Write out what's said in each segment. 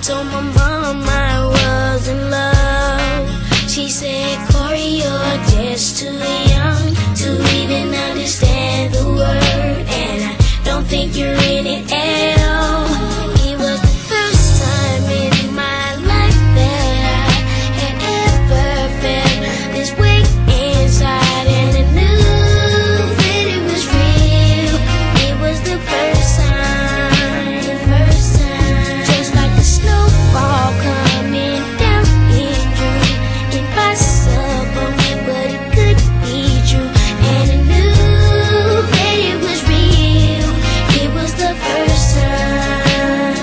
told my mom I was in love. She said, Corey, you're just too young to even understand the word, and I don't think you're in it at all. It was the first time in my life that I had ever felt this way inside, and I knew that it was real. It was the first time, just like the snowfall coming down in June. Impossible, but it could be true, and I knew that it was real. It was the first time.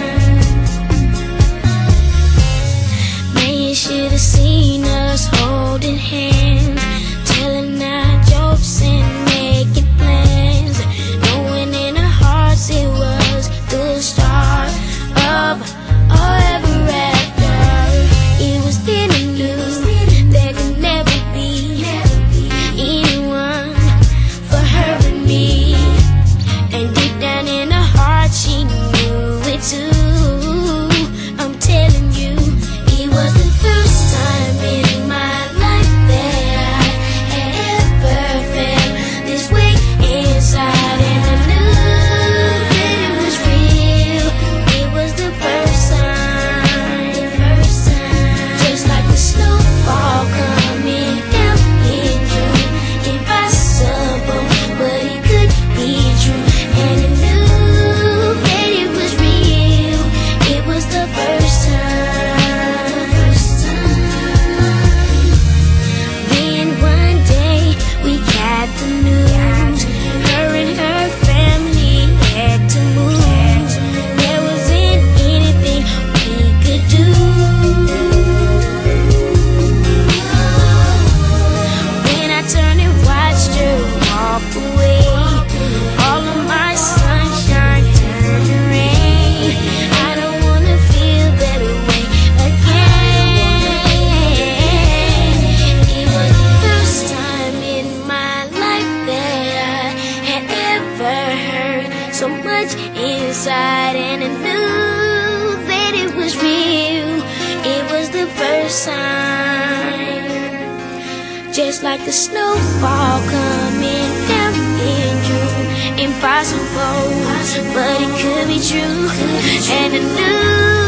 Man, you should have seen us holding hands, telling our jokes and making plans, knowing in our hearts it was the start of our ever after. It was then I knew there could never be anyone for her but me, and deep down in her heart she knew it too. I'm telling you, it was the first time in my life that I had ever felt this way inside, and I knew that it was real. It was the first time, just like the snowfall coming down in June. Impossible, but it could be true, and I knew that it was real. It was the first time. Then one day we got the news, her and her family had to move. There wasn't anything we could do. When I turned and watched her walk away, all of my sunshine turned to rain. I don't wanna feel that way again. It was the first time in my life that I had ever heard so much inside, and I knew that it was real. It was the first time, just like the snowfall coming down in June. Impossible, but it could be true, and I knew